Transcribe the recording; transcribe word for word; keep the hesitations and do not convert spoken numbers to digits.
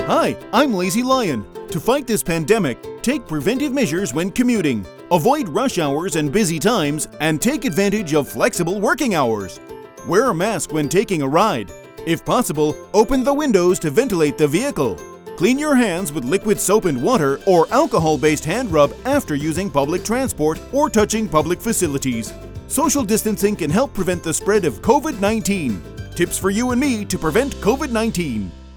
Hi, I'm Lazy Lion. To fight this pandemic, take preventive measures when commuting. Avoid rush hours and busy times, and take advantage of flexible working hours. Wear a mask when taking a ride. If possible, open the windows to ventilate the vehicle. Clean your hands with liquid soap and water or alcohol-based hand rub after using public transport or touching public facilities. Social distancing can help prevent the spread of COVID nineteen. Tips for you and me to prevent COVID nineteen.